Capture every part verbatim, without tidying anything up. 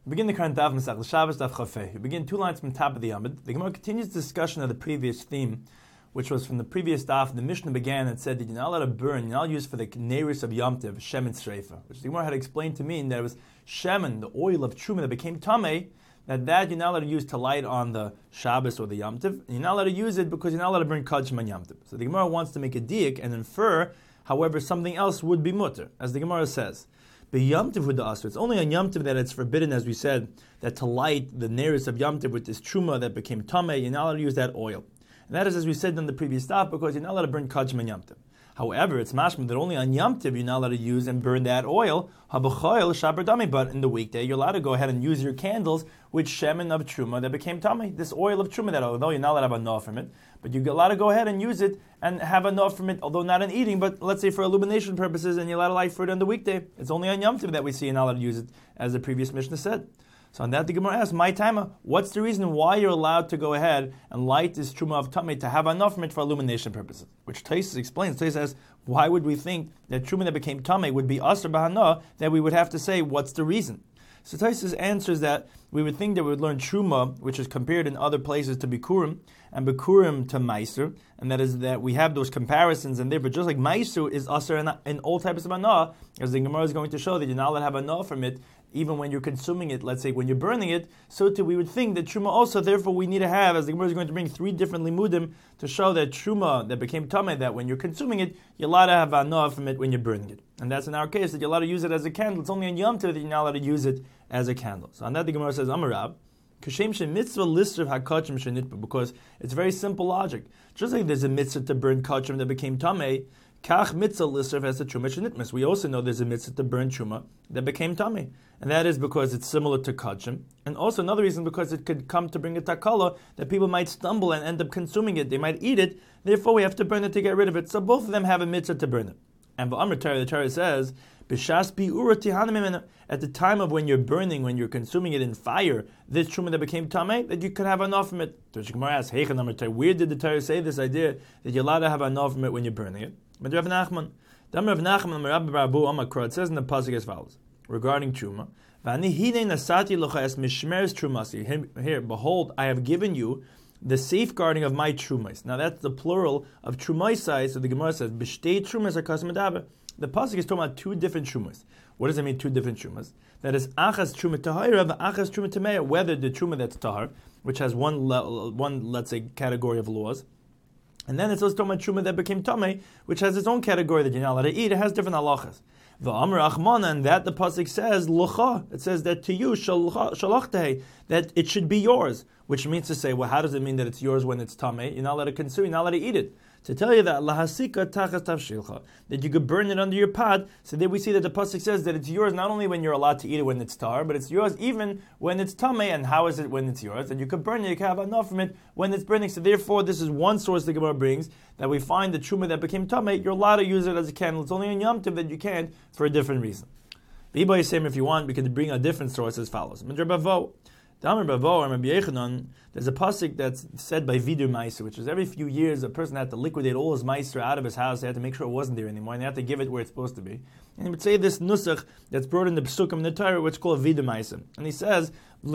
We begin the current daf Masech Shabbos daf Chafei. We begin two lines from the top of the Amud. The Gemara continues the discussion of the previous theme, which was from the previous daf. The Mishnah began and said that you're not allowed to burn, you're not allowed to use for the Neris of Yom Tov, Shemen Sreifa, which the Gemara had explained to mean that it was Shemen, the oil of Truma that became Tameh, that that you're not allowed to use to light on the Shabbos or the Yom Tov, and you're not allowed to use it because you're not allowed to burn Kachim on Yom Tov. So the Gemara wants to make a diak and infer, however, something else would be mutter, as the Gemara says. The Yom Tov with the Asr. It's only on Yom Tov that it's forbidden, as we said, that to light the nearest of Yom Tov with this truma that became tameh, you're not allowed to use that oil. And that is, as we said in the previous stop, because you're not allowed to burn kachim on Yom Tov. However, it's mashma that only on Yom Tov you're not allowed to use and burn that oil, habachoil shabar dami, but in the weekday you're allowed to go ahead and use your candles with shemen of truma that became tameh, this oil of truma that, although you're not allowed to have enough from it, but you're allowed to go ahead and use it and have enough from it, although not in eating, but let's say for illumination purposes, and you're allowed to light for it on the weekday. It's only on Yom Tov that we see you're not allowed to use it, as the previous Mishnah said. So on that the Gemara asks, my timer, what's the reason why you're allowed to go ahead and light this truma of tameh to have enough from it for illumination purposes? Which Taisus explains. Taisus says, why would we think that truma that became tameh would be asr b'hana, that we would have to say, what's the reason? So Taisus answers that we would think that we would learn truma, which is compared in other places to bikurim, and bikurim to meiser, and that is that we have those comparisons in there, but just like meiser is asr in, in all types of anah, as the Gemara is going to show that you're not allowed to have anah from it, even when you're consuming it, let's say when you're burning it, so too we would think that truma also, therefore we need to have, as the Gemara is going to bring three different limudim to show that truma that became tameh, that when you're consuming it, you're allowed to have anah from it when you're burning it. And that's in our case, that you're allowed to use it as a candle. It's only on Yom Tov that you're not allowed to use it as a candle. So on that the Gemara says, Amarab, Kashem she mitzvah lisrav hakachim shenitba, because it's very simple logic. Just like there's a mitzvah to burn kachim that became tameh, kach mitzvah lisrav has the truma shenitmas. We also know there's a mitzvah to burn truma that became tameh, and that is because it's similar to kachim, and also another reason because it could come to bring a takala that people might stumble and end up consuming it. They might eat it, therefore we have to burn it to get rid of it. So both of them have a mitzvah to burn it. And the Torah, the Torah says, at the time of when you're burning, when you're consuming it in fire, this truma that became tameh, that you could have enough from it. So Gemara asks, where did the Torah say this idea that you're allowed to have enough from it when you're burning it? But Rav Nachman, Rav Nachman, it says in the pasuk as follows regarding truma: Here, behold, I have given you the safeguarding of my trumais. Now that's the plural of trumaisai. So the Gemara says, "B'shtei trumas hakas medaber." The pasuk is talking about two different trumas. What does it mean, two different trumas? That is achas truma tahira, achas truma tameya. Whether the truma that's tahar, which has one le- one let's say category of laws, and then it's also talking about truma that became tameh, which has its own category that you're not allowed to eat. It has different halachas. The Amr Achmana, and that the pasuk says lucha. It says that to you shalachteh, that it should be yours, which means to say, well, how does it mean that it's yours when it's tameh? You're not allowed to consume, you're not allowed to eat it. To tell you that lahasika tachas tavshilcha, that you could burn it under your pot. So there we see that the pasuk says that it's yours not only when you're allowed to eat it when it's tar, but it's yours even when it's tameh. And how is it when it's yours? That you could burn it, you can have enough from it when it's burning. So therefore, this is one source the Gemara brings, that we find the truma that became tameh, you're allowed to use it as a candle. It's only on Yom Tov that you can't for a different reason. V'ibay same if you want, we can bring a different source as follows. There's a pasuk that's said by Vidur Meiser, which is every few years a person had to liquidate all his Meiser out of his house. They had to make sure it wasn't there anymore, and they had to give it where it's supposed to be. And he would say this nusach that's brought in the Psukim in the Torah, which is called Vidur Meiser. And he says,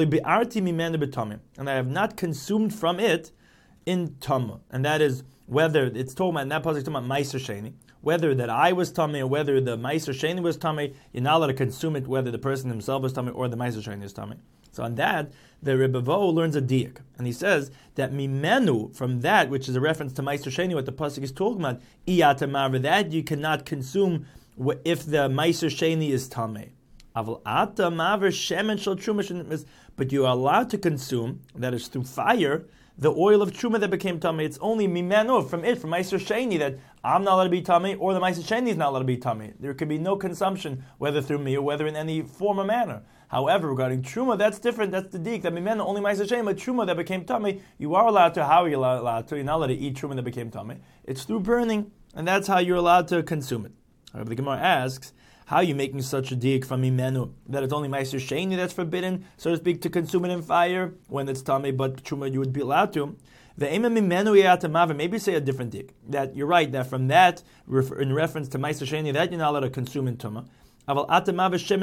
and I have not consumed from it in Tama. And that is whether it's talking about, in that pasuk talking about Meiser Sheni, whether that I was tummy or whether the Meiser Sheni was tummy, you're not allowed to consume it whether the person himself was tummy or the Meiser Sheni is tummy. So on that, the Rebbe Vo learns a diak, and he says that mimenu, from that, which is a reference to Meiser Sheni, what the pasuk is talking about, iyatamav, that you cannot consume if the Meiser Sheni is tameh. Aval ata maver shemen shel truma, but you are allowed to consume, that is through fire, the oil of truma that became tameh. It's only mimenu, from it, from Meiser Sheni, that I'm not allowed to be tameh, or the Meiser Sheni is not allowed to be tameh. There could be no consumption, whether through me or whether in any form or manner. However, regarding truma, that's different. That's the dik. That mimenu only Meiser Sheni, but truma that became tameh, you are allowed to. How are you allowed to? You're not allowed to eat truma that became tameh. It's through burning, and that's how you're allowed to consume it. However, the Gemara asks, how are you making such a dik from mimenu that it's only Meiser Sheni that's forbidden, so to speak, to consume it in fire when it's tameh, but truma you would be allowed to? The maybe say a different dik. That you're right, that from that, in reference to Meiser Sheni, that you're not allowed to consume in Tumah. Maybe the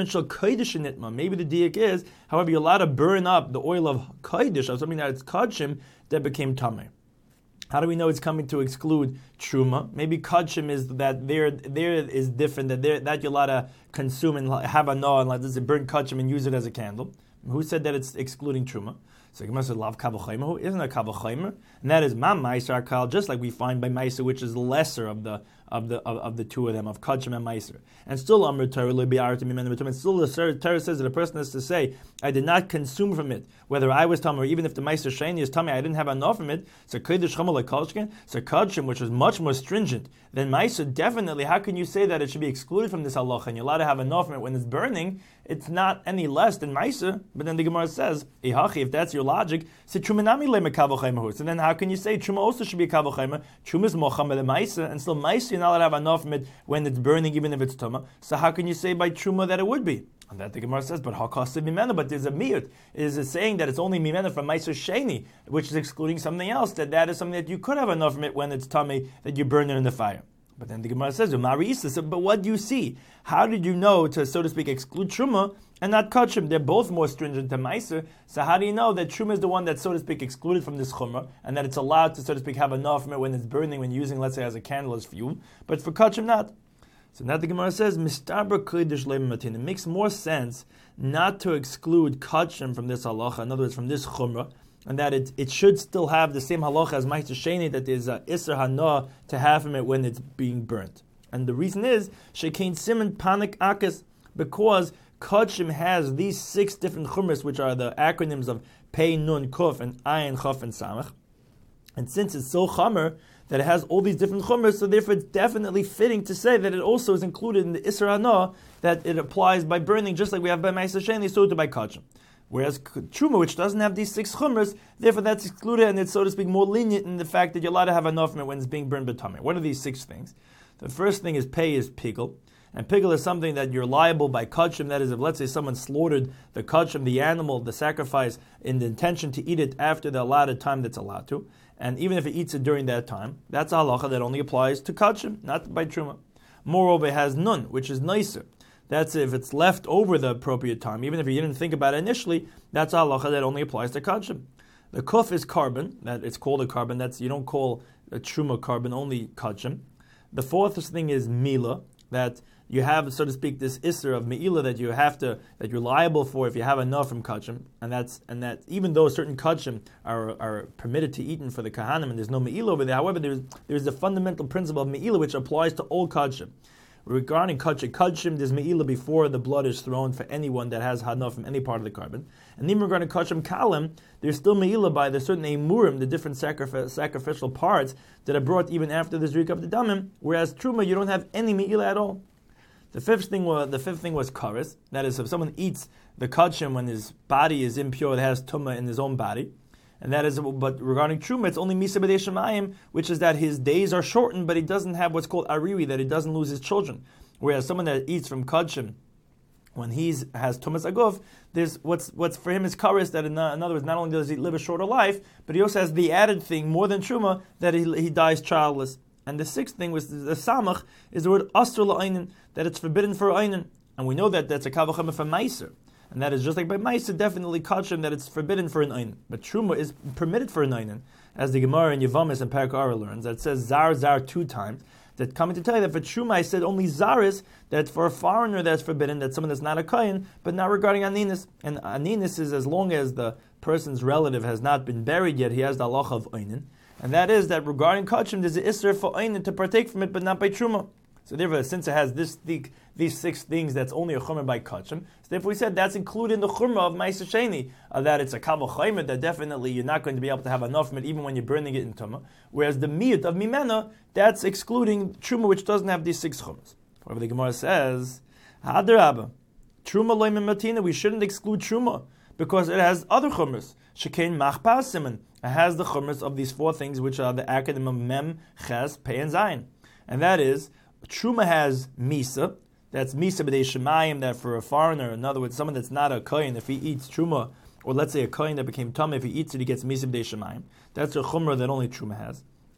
diak is, however, you're allowed to burn up the oil of kodesh, of something that is kodshim, that became tameh. How do we know it's coming to exclude truma? Maybe kodshim is that there, there is different, that there, that you're allowed to consume and have a no, and like this, burn kodshim and use it as a candle. Who said that it's excluding truma? So Gemara says, "Lav kavachaymer." Who isn't a kavachaymer? And that is mam meiser kal, just like we find by meiser, which is lesser of the of the of, of the two of them, of kodshim and meiser. And still, amr Torah lo bi'artim mimenu b'tumah. Still, the Torah says that a person has to say, "I did not consume from it, whether I was tamei or even if the meiser sheni is tamei, I didn't have enough from it." So kodesh chamal lekolshkin. So kodshim, which is much more stringent than meiser, definitely. How can you say that it should be excluded from this halacha? And you're allowed to have enough from it when it's burning. It's not any less than meiser. But then the Gemara says, "Ihachi." If that's your logic, so trumanami le mekavachaymer. So then, how can you say truma also should be a kavachaymer? Truma is mocham le meiser, and still meiser you're not allowed to have enough from it when it's burning, even if it's tuma. So how can you say by truma that it would be? And that the Gemara says, but hakasiv mimena. But there's a miyut. Is it saying that it's only mimena from meiser sheni, which is excluding something else? That that is something that you could have enough from it when it's tummy, that you burn it in the fire. But then the Gemara says, but what do you see? How did you know to, so to speak, exclude truma and not kodshim? They're both more stringent than meiser. So how do you know that truma is the one that's, so to speak, excluded from this chumrah, and that it's allowed to, so to speak, have enough from it when it's burning, when using, let's say, as a candle, as fuel, but for kodshim not? So now the Gemara says, mistabra kodesh le'matin. It makes more sense not to exclude kodshim from this halacha, in other words, from this chumrah, and that it it should still have the same halacha as meiser sheni, that there's a isser hana to have from it when it's being burnt. And the reason is shekein siman panik akis, because kodshim has these six different chumras, which are the acronyms of pei, nun, kuf, and ayin, chaf, and samach. And since it's so chamer that it has all these different chumras, so therefore it's definitely fitting to say that it also is included in the isser hana, that it applies by burning, just like we have by meiser sheni, so to by kodshim. Whereas truma, which doesn't have these six chumras, therefore that's excluded, and it's, so to speak, more lenient in the fact that you're allowed to have enough from it when it's being burned b'tameh. What are these six things? The first thing is pei, is pigel. And pigel is something that you're liable by kodshim. That is, if let's say someone slaughtered the kodshim, the animal, the sacrifice, in the intention to eat it after the allotted time that's allowed to, and even if it eats it during that time, that's a halacha that only applies to kodshim, not by truma. Moreover, it has nun, which is nicer. That's if it's left over the appropriate time, even if you didn't think about it initially, that's a halacha that only applies to kodshim. The kuf is carbon, that it's called a carbon, that's you don't call a truma carbon, only kodshim. The fourth thing is mila, that you have, so to speak, this isser of meila that you have to, that you're liable for if you have enough from kodshim, and that's and that even though certain kodshim are are permitted to eaten for the kahanim and there's no meila over there, however, there's there's a fundamental principle of meila which applies to all kodshim. Regarding kodshim, kodshim, there's meila before the blood is thrown for anyone that has hana from any part of the carbon. And even regarding kodshim kalim, there's still meila by the certain emurim, the different sacrifice, sacrificial parts that are brought even after the zrika of the damim. Whereas truma, you don't have any meila at all. The fifth thing was the fifth thing was kares. That is, if someone eats the kodshim when his body is impure, it has tumah in his own body. And that is, but regarding truma, it's only misa b'dei shemayim, which is that his days are shortened, but he doesn't have what's called ariri, that he doesn't lose his children. Whereas someone that eats from kodshim, when he has tumas aguf, there's what's what's for him is kares, that in, in other words, not only does he live a shorter life, but he also has the added thing more than truma, that he he dies childless. And the sixth thing was the samach, is the word asur la'aynin, that it's forbidden for aynin, and we know that that's a kavachama for meiser. And that is just like by meiser, definitely kodshim, that it's forbidden for an einin. But truma is permitted for an einin, as the Gemara in Yevamis and Parak Ara learns. That says zar zar two times. That coming to tell you that for truma, I said only zar is that for a foreigner that's forbidden, that's someone that's not a kohen, but not regarding aninis. And aninis is as long as the person's relative has not been buried yet, he has the halacha of einin. And that is that regarding kodshim, there's an isser for einin to partake from it, but not by truma. So therefore, since it has this these six things, that's only a chumrah by kodshim. So therefore, we said that's included in the chumrah of meiser sheni, uh, that it's a kavol chaymet, that definitely you're not going to be able to have enough from it, even when you're burning it in tumah. Whereas the miyut of mimena, that's excluding truma, which doesn't have these six chumras. However, the Gemara says, hadarabba, truma loy mimatina, we shouldn't exclude truma because it has other chumras. Shekein machpas siman, it has the chumras of these four things, which are the acronym of mem, ches, pei, and zayin, and that is. Truma has misa, that's misa b'dei shemayim, that for a foreigner, in other words, someone that's not a kohen, if he eats truma, or let's say a kohen that became tummy, if he eats it, he gets misa b'dei shemayim. That's a chumrah that only truma has.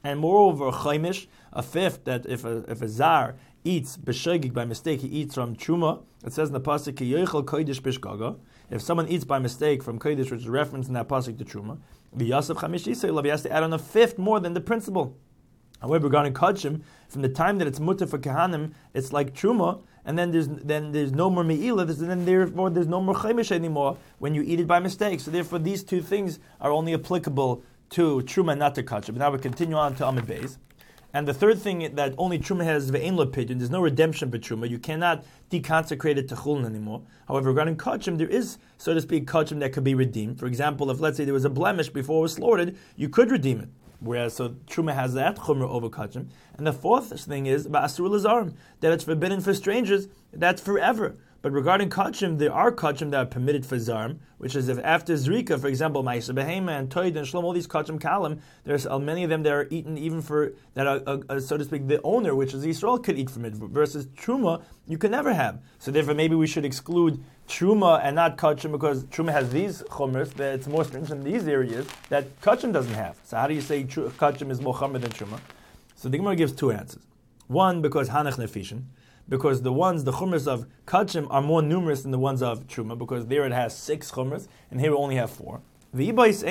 And moreover, a chaimish, a fifth, that if a if a zar eats b'shogig by mistake, he eats from truma. It says in the pasuk, ki yochel kodesh b'shgaga. If someone eats by mistake from kodesh, which is referenced in that pasuk to truma, v'yasef chamish yisrael, he has to add on a fifth more than the principal. However, regarding kachim, from the time that it's mutter for kahanim, it's like truma, and then there's then there's no more me'ilah, and then therefore there's no more chaimish anymore when you eat it by mistake. So therefore, these two things are only applicable to truma, not to kachim. Now we continue on to Amud Beis. And the third thing that only truma has ve'ein lo pidyon, there's no redemption for truma. You cannot deconsecrate it to chulin anymore. However, regarding kachim, there is, so to speak, kachim that could be redeemed. For example, if let's say there was a blemish before it was slaughtered, you could redeem it. Whereas, so truma has that chumrah over kachim. And the fourth thing is ba'asur lazarim, that it's forbidden for strangers. That's forever. But regarding kachim, there are kachim that are permitted for zarm, which is if after zrika, for example, ma'isa behema and toid and shlom, all these kachim kalim, there's uh, many of them that are eaten even for that are uh, uh, so to speak the owner, which is Yisrael, could eat from it. Versus truma, you can never have. So therefore, maybe we should exclude truma and not kachim because truma has these chumras that it's more stringent in these areas that kachim doesn't have. So how do you say tr- kachim is more chumra than truma? So the Gemara gives two answers. One, because hanach nefishin. Because the ones, the chumras of kachim are more numerous than the ones of truma, because there it has six chumras, and here we only have four. The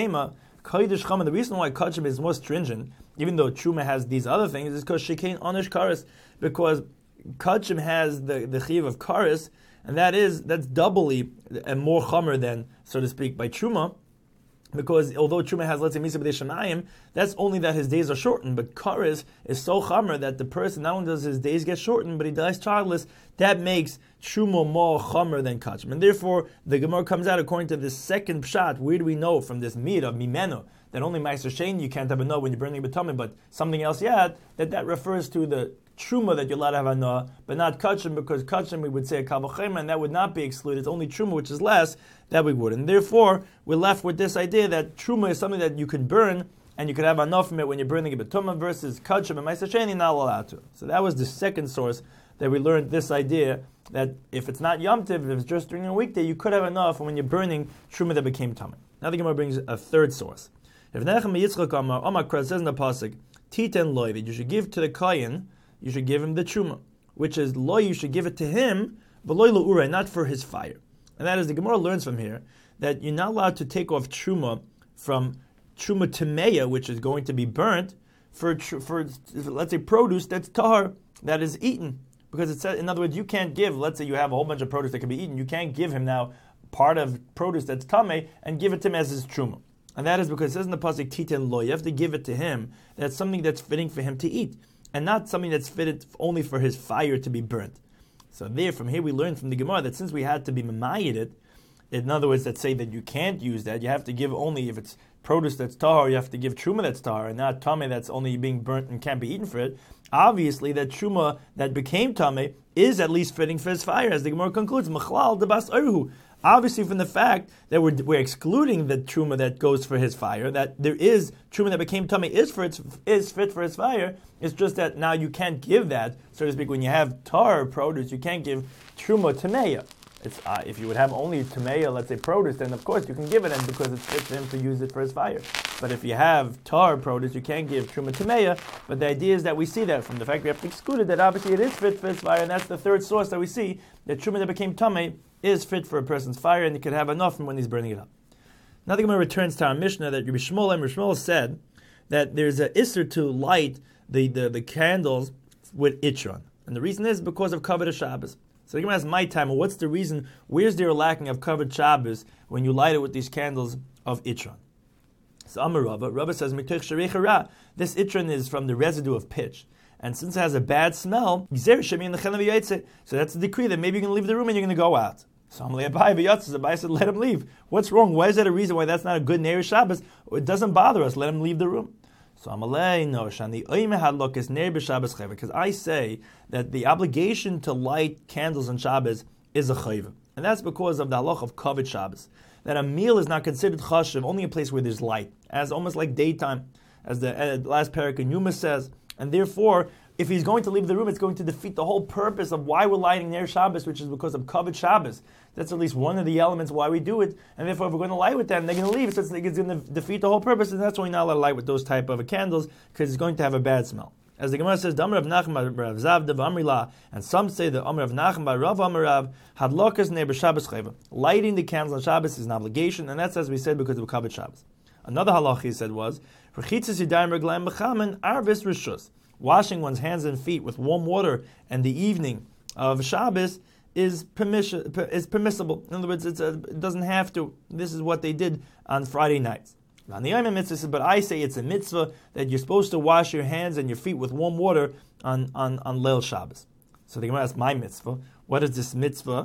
reason why kachim is more stringent, even though truma has these other things, is because shekain onish karis, because kachim has the, the chiv of karis, and that is, that's doubly and more chumr than, so to speak, by truma. Because although Truma has, let's say, Misa B'dei Shemayim, that's only that his days are shortened. But Karis is so chamer that the person, not only does his days get shortened, but he dies childless. That makes Truma more chamer than Kachim. And therefore, the Gemara comes out according to this second pshat. Where do we know from this mir of Mimeno, that only Meiser Shein you can't have a no when you're burning B'tamim, but something else yet, that that refers to the Truma that you're allowed to have a no, but not Kachim, because Kachim we would say a Kal V'Chomer, and that would not be excluded. It's only Truma, which is less, that we would. And therefore, we're left with this idea that Truma is something that you could burn, and you could have enough from it when you're burning a B'tumah, versus Kachim and Meiser Shein, you're not allowed to. So that was the second source that we learned this idea, that if it's not Yom Tiv, if it's just during a weekday, you could have enough when you're burning Truma that became Tameh. Now the Gemara brings a third source. If Nechem Yitzchak Amar, Omar Kras says in the Pasuk, Titen loy, that you should give to the Kohen, you should give him the Truma, which is loy, you should give it to him, but loy l'urei, not for his fire. And that is, the Gemara learns from here, that you're not allowed to take off Truma from Truma Temeya, which is going to be burnt, for, for let's say, produce that's tahar, that is eaten. Because it says, in other words, you can't give, let's say you have a whole bunch of produce that can be eaten, you can't give him now part of produce that's tameh and give it to him as his Truma. And that is because it says in the pasuk Titen lo, you have to give it to him. That's something that's fitting for him to eat, and not something that's fitted only for his fire to be burnt. So there, from here we learn from the Gemara that since we had to be mamayid it, in other words, that say that you can't use that, you have to give only if it's produce that's tahar, you have to give truma that's tahar, and not tameh that's only being burnt and can't be eaten for it. Obviously, that truma that became tameh is at least fitting for his fire, as the Gemara concludes, machlal debas arhu. Obviously, from the fact that we're, we're excluding the truma that goes for his fire, that there is truma that became tummy is for its, is fit for his fire. It's just that now you can't give that, so to speak. When you have tar produce, you can't give truma tameya. It's uh, if you would have only tameya, let's say produce, then of course you can give it, and because it's fit for him to use it for his fire. But if you have tar produce, you can't give truma tameya. But the idea is that we see that from the fact we have to exclude it, that obviously it is fit for his fire, and that's the third source that we see that truma that became tummy is fit for a person's fire, and he could have enough from when he's burning it up. Now the Gemara returns to our Mishnah that Rabbi Shmuel and Rabbi Shmuel said that there's an isser to light the, the, the candles with itron. And the reason is because of Kavod Shabbos. So the Gemara asks, my time, well, what's the reason? Where's there a lacking of Kavod Shabbos when you light it with these candles of itron? So Amar Rava, Rava says, this itron is from the residue of pitch. And since it has a bad smell, so that's the decree that maybe you're going to leave the room and you're going to go out. So Abai said, let him leave. What's wrong? Why is that a reason why that's not a good Neiris Shabbos? It doesn't bother us. Let him leave the room. So Amalei, no, Shani Oimehadlok is Neiris Shabbos chayva, because I say that the obligation to light candles on Shabbos is a chayva. And that's because of the halach of Kavod Shabbos. That a meal is not considered chashiv, only a place where there's light, as almost like daytime, as the uh, last parak in Yuma says. And therefore, if he's going to leave the room, it's going to defeat the whole purpose of why we're lighting Ner Shabbos, which is because of Kavod Shabbos. That's at least one of the elements why we do it. And therefore, if we're going to light with them, they're going to leave. So it's, it's going to defeat the whole purpose, and that's why we're not allowed to light with those type of candles, because it's going to have a bad smell. As the Gemara says, Damar of Nachman Rav Zavda Amrila, and some say the Amr of Nachman by Rav Amarav had lokas neber Shabbos chayva. Lighting the candles on Shabbos is an obligation, and that's as we said because of Kavod Shabbos. Another halach he said was rechitzas yadayim reglaim b'chamen arvis rishus. Washing one's hands and feet with warm water and the evening of Shabbos is permission is permissible. In other words, it's a, it doesn't have to. This is what they did on Friday nights. But I say it's a mitzvah that you're supposed to wash your hands and your feet with warm water on, on, on Leil Shabbos. So the Gemara asks, my mitzvah. What is this mitzvah?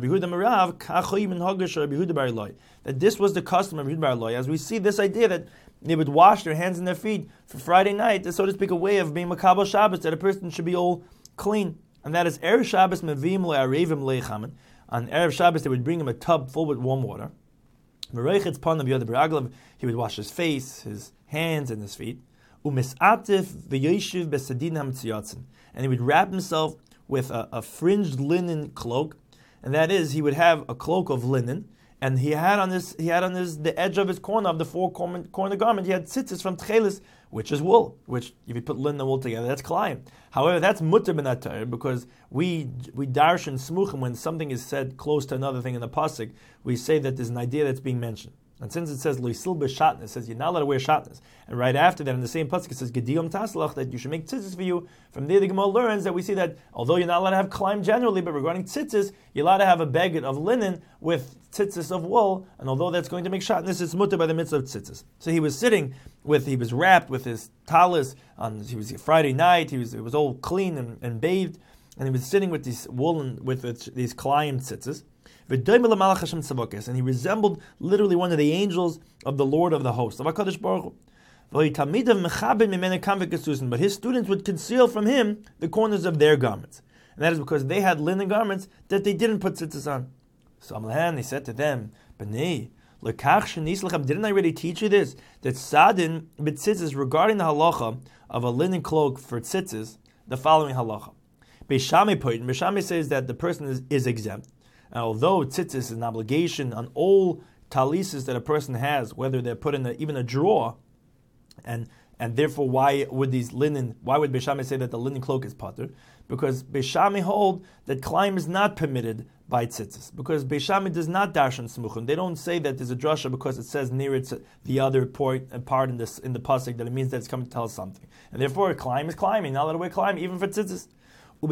That this was the custom of Rabbi Yehuda bar Eloi. As we see this idea that they would wash their hands and their feet for Friday night, is so to speak a way of being makabel Shabbos, that a person should be all clean. And that is Erev Shabbos mevim le'arevim le'chamen. On Erev Shabbos they would bring him a tub full with warm water. He would wash his face, his hands, and his feet. And he would wrap himself with a, a fringed linen cloak, and that is, he would have a cloak of linen, and he had on his he had on his the edge of his corner of the four corner, corner garment, he had tzitzis from tchelis, which is wool. Which, if you put linen and wool together, that's klayim. However, that's mutter ben atar, because we we darshan smuchim when something is said close to another thing in the pasuk, we say that there's an idea that's being mentioned. And since it says loisil b'shatnes, it says you're not allowed to wear shatnes, and right after that in the same pasuk it says gediyom taslach, that you should make tzitzis for you. From there the Gemara learns that we see that although you're not allowed to have klayim generally, but regarding tzitzis, you're allowed to have a beged of linen with tzitzis of wool, and although that's going to make shatnes, it's mutter by the mitzvah of tzitzis. So he was sitting with, he was wrapped with his talis on, he was Friday night, he was it was all clean and, and bathed, and he was sitting with these woolen, with these klayim tzitzis. And he resembled literally one of the angels of the Lord of the host, of HaKadosh Baruch Hu. But his students would conceal from him the corners of their garments. And that is because they had linen garments that they didn't put tzitzis on. So Amlahan, he said to them, B'nei, didn't I already teach you this? That sadin b'tzitzis, regarding the halacha of a linen cloak for tzitzis, the following halacha. Beishami says that the person is, is exempt. And although tzitzis is an obligation on all talises that a person has, whether they're put in a, even a drawer, and and therefore why would these linen, why would Beishami say that the linen cloak is pater? Because Beishami hold that klayim is not permitted by tzitzis. Because Beishami does not darshan smuchim. They don't say that there's a drasha because it says near it the other part, part in this in the pasuk that it means that it's coming to tell us something. And therefore klayim is klayim. You're not allowed to wear klayim even for tzitzis. But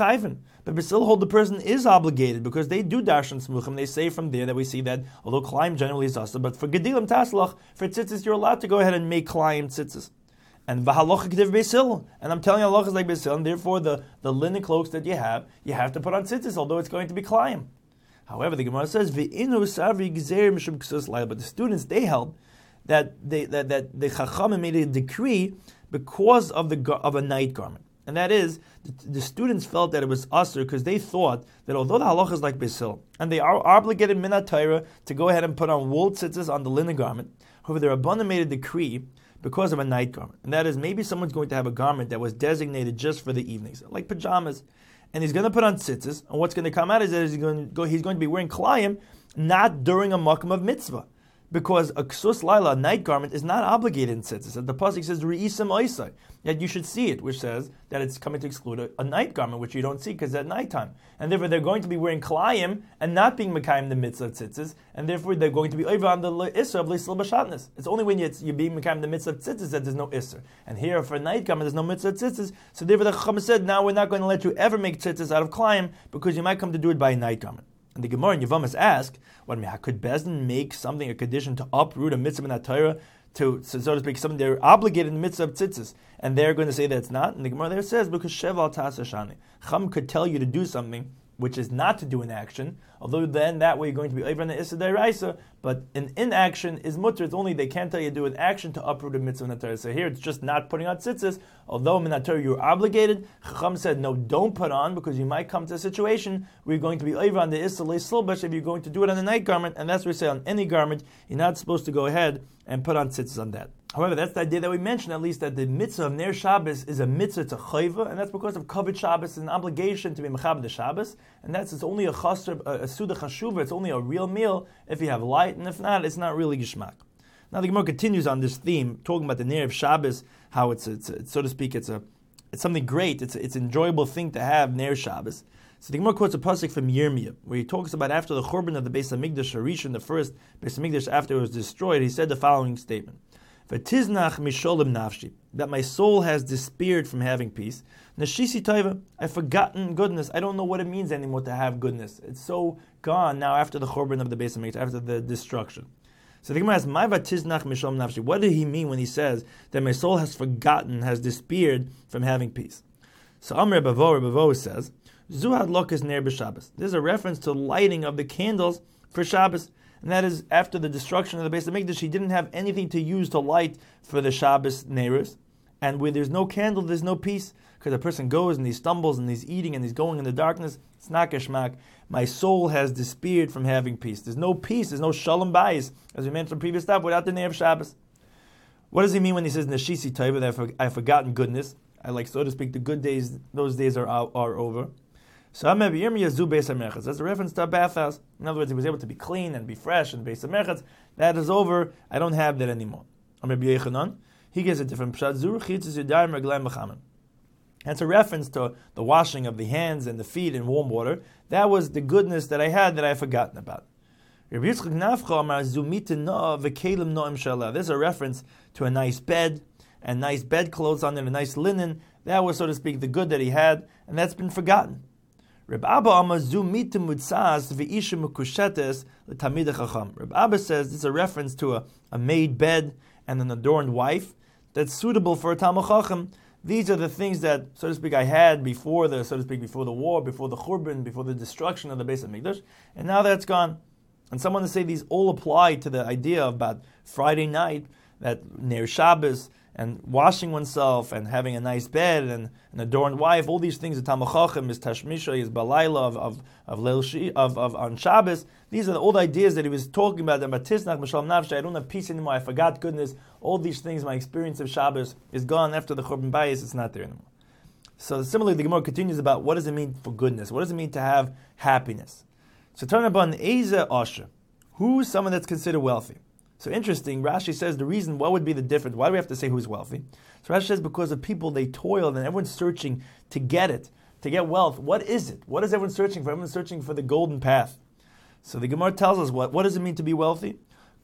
Basil hold the person is obligated because they do darshan smuchim. They say from there that we see that although klayim generally is asa, but for gedilim taslach, for tzitzis you're allowed to go ahead and make klayim tzitzis. And v'halacha k'tiv Basil, and I'm telling you halacha is like Basil, and therefore the, the linen cloaks that you have, you have to put on tzitzis, although it's going to be klayim. However, the Gemara says v'inu savri gzer mishum k'sus layla, but the students they held that they that that the chachamim made a decree because of the of a night garment. And that is, the, the students felt that it was usher because they thought that although the halacha is like Basil, and they are obligated minat Torah to go ahead and put on wool tzitzis on the linen garment, however, the Rabbanan made a decree because of a night garment. And that is, maybe someone's going to have a garment that was designated just for the evenings, like pajamas, and he's going to put on tzitzis, and what's going to come out is that he's going to, go, he's going to be wearing klayim, not during a makam of mitzvah. Because a ksus laila, a night garment, is not obligated in tzitzis. The pasuk says re'isim oisai, that you should see it, which says that it's coming to exclude a, a night garment, which you don't see because it's at nighttime. And therefore they're going to be wearing klayim and not being mekayim the mitzvah of tzitzis, and therefore they're going to be over on the isser of leisel b'shatnez. It's only when you're, you're being mekayim the mitzvah of tzitzis that there's no isser. And here for a night garment there's no mitzvah of tzitzis, so therefore the Chacham said, now we're not going to let you ever make tzitzis out of klayim because you might come to do it by a night garment. And the Gemara and Yavamas ask, what well, could Bezdin make something a condition to uproot a mitzvah in Torah, to so, so to speak, something they're obligated in the mitzvah of tzitzis, and they're going to say that it's not? And the Gemara there says because sheval tasashani, Chum could tell you to do something which is not to do an action, although then that way you're going to be over in the Issa Deraisa, but an inaction is mutter. It's only they can't tell you to do an action to uproot a mitzvah in the Torah. So here it's just not putting on tzitzis, although in the Torah you're obligated. Chacham said, no, don't put on, because you might come to a situation where you're going to be over on the Issa Leisilbash if you're going to do it on a night garment, and that's what we say on any garment, you're not supposed to go ahead and put on tzitzis on that. However, that's the idea that we mentioned, at least, that the mitzvah of Ner Shabbos is a mitzvah to chayva, and that's because of Kavod Shabbos, an obligation to be mechaber the Shabbos, and that's it's only a chasr, a, a suda chashuva, it's only a real meal if you have light, and if not, it's not really gishmak. Now the Gemara continues on this theme, talking about the Ner of Shabbos, how it's, it's, it's so to speak, it's a it's something great, it's a, it's an enjoyable thing to have Ner Shabbos. So the Gemara quotes a pasuk from Yirmiyah, where he talks about after the Churban of the Beis Hamikdash, Harishon, the first Beis Hamikdash after it was destroyed, he said the following statement: "V'tiznach misholim nafshi," that my soul has despaired from having peace. Nashisi taiva, I've forgotten goodness. I don't know what it means anymore to have goodness. It's so gone now after the Churban of the Beis Hamikdash, after the destruction. So the Gemara asks, "My v'tiznach misholim nafshi." What did he mean when he says that my soul has forgotten, has despaired from having peace? So Amr Bavo, Bavo says, Zuhad Lokas Ner b'Shabbos. This is a reference to lighting of the candles for Shabbos, and that is after the destruction of the Beis Hamikdash, he didn't have anything to use to light for the Shabbos Neiros, and where there's no candle, there's no peace, because a person goes and he stumbles and he's eating and he's going in the darkness. It's not geshmak. My soul has despaired from having peace. There's no peace, there's no shalom bayis, as we mentioned previous stuff, without the Ner of Shabbos. What does he mean when he says Nashisi Taiva, that I've forgotten goodness? I like, so to speak, the good days, those days are are over. So that's a reference to a bathhouse. In other words, he was able to be clean and be fresh and Beis HaMerchatz. That is over. I don't have that anymore. He gives a different pshat. That's a reference to the washing of the hands and the feet in warm water. That was the goodness that I had that I had forgotten about. There's a reference to a nice bed and nice bedclothes on it, a nice linen. That was, so to speak, the good that he had, and that's been forgotten. Reb Abba says this is a reference to a, a made bed and an adorned wife that's suitable for a Talmid Chacham. These are the things that, so to speak, I had before the, so to speak, before the war, before the Churban, before the destruction of the Beis Hamikdash, and now that's gone. And someone to say these all apply to the idea about Friday night, that Ner Shabbos, and washing oneself, and having a nice bed, and an adorned wife, all these things, the Talmid Chacham is Tashmisha, is Balayla, of of of, Leil, of of on Shabbos. These are all the ideas that he was talking about. That Batisnach Mishal Nafshay, I don't have peace anymore. I forgot goodness. All these things, my experience of Shabbos is gone after the Churban Bayis. It's not there anymore. So similarly, the Gemara continues about what does it mean for goodness? What does it mean to have happiness? So turn upon Eza Asher. Who's someone that's considered wealthy? So interesting, Rashi says the reason, what would be the difference? Why do we have to say who's wealthy? So Rashi says because of people, they toil and everyone's searching to get it, to get wealth. What is it? What is everyone searching for? Everyone's searching for the golden path. So the Gemara tells us what, what does it mean to be wealthy?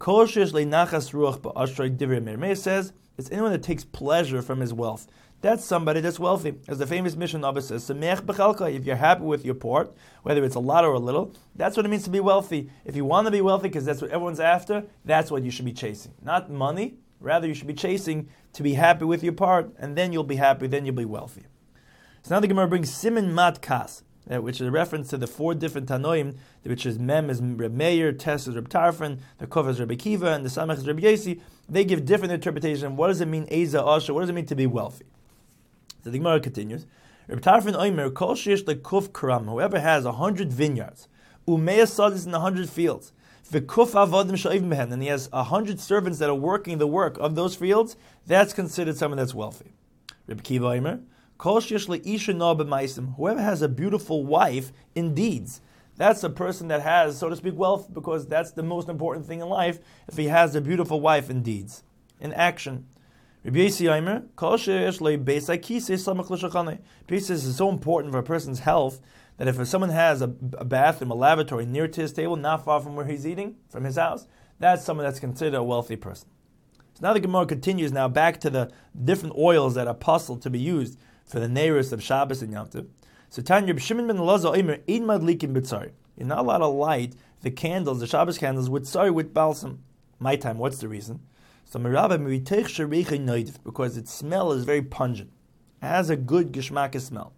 It says it's anyone that takes pleasure from his wealth. That's somebody that's wealthy. As the famous Mishnah Abba says, if you're happy with your part, whether it's a lot or a little, that's what it means to be wealthy. If you want to be wealthy because that's what everyone's after, that's what you should be chasing. Not money, rather you should be chasing to be happy with your part, and then you'll be happy, then you'll be wealthy. So now the Gemara brings Siman Mat Kas, which is a reference to the four different Tanoim, which is Mem is Reb Meir, Tes is Reb Tarfon, the Kuf is Reb Akiva, and the Samech is Reb Yesi. They give different interpretation. What does it mean, Eza Asher? What does it mean to be wealthy? So the Gemara continues. Reb Tarfon Omer, Kol Sheish LeKuf Kram, whoever has a hundred vineyards, Umeya Sadis in a hundred fields, V'Kuf Avodim Sha'ivim Behen, and he has a hundred servants that are working the work of those fields, that's considered someone that's wealthy. Reb Kiva Omer, Kol Sheish LeIsha No B'Maisim, whoever has a beautiful wife in deeds, that's a person that has, so to speak, wealth, because that's the most important thing in life, if he has a beautiful wife in deeds, in action. Rabbi Yossi Omer, Kol sheyesh lo beis hakisei samach l'shulchanei. Peace is so important for a person's health that if someone has a, a bathroom, a lavatory near to his table, not far from where he's eating, from his house, that's someone that's considered a wealthy person. So now the Gemara continues now back to the different oils that are puzzled to be used for the neiros of Shabbos and Yom Tov. So Tanya Reb Shimon ben Elazar Omer, ein madlikin b'tzari. You're not allowed to light the candles, the Shabbos candles, with tzari, with balsam. My time, what's the reason? So because its smell is very pungent. It has a good geshmaka smell.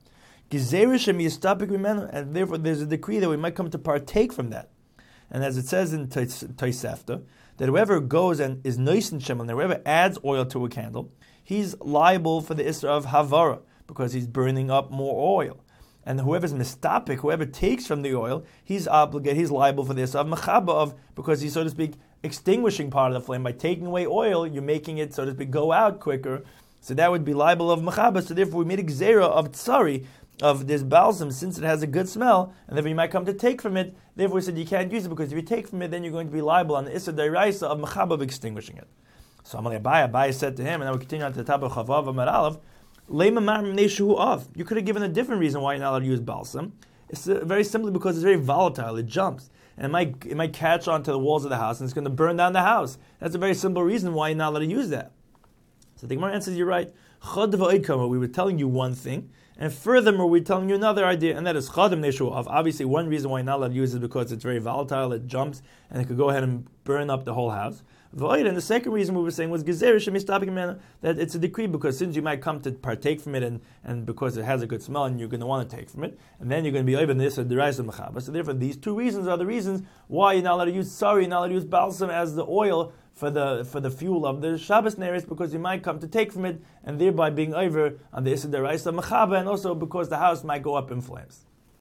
And therefore there's a decree that we might come to partake from that. And as it says in Tosefta, that whoever goes and is nois and shem, and whoever adds oil to a candle, he's liable for the isra of havara, because he's burning up more oil. And whoever's mistapik, whoever takes from the oil, he's obligated, he's liable for the isra of mechaba, of because he's, so to speak, extinguishing part of the flame. By taking away oil, you're making it, so to speak, go out quicker. So that would be liable of mechaba. So therefore, we made a gzera of tsari, of this balsam, since it has a good smell, and therefore you might come to take from it. Therefore, we said you can't use it, because if you take from it, then you're going to be liable on the issa deraisa of mechaba, of extinguishing it. So Amalei Abaye, Abaye said to him, and then we continue on to the top of Chavav Amar Aleph, you could have given a different reason why you're not allowed to use balsam. It's uh, very simply because it's very volatile. It jumps, and it might it might catch onto the walls of the house, and it's going to burn down the house. That's a very simple reason why you're not allowed to use that. So the Gemara answers, you're right. We were telling you one thing, and furthermore, we're telling you another idea, and that is chadim neshuav. Obviously, one reason why you're not allowed to use it is because it's very volatile. It jumps, and it could go ahead and burn up the whole house. And the second reason we were saying was that it's a decree, because since you might come to partake from it, and, and because it has a good smell, and you're going to want to take from it, and then you're going to be over this and the rice of mechaba. So therefore, these two reasons are the reasons why you're not allowed to use sorry, you're not allowed to use balsam as the oil for the for the fuel of the Shabbos Neris, because you might come to take from it, and thereby being over on the Issa Deraisa Mechaba, and also because the house might go up in flames.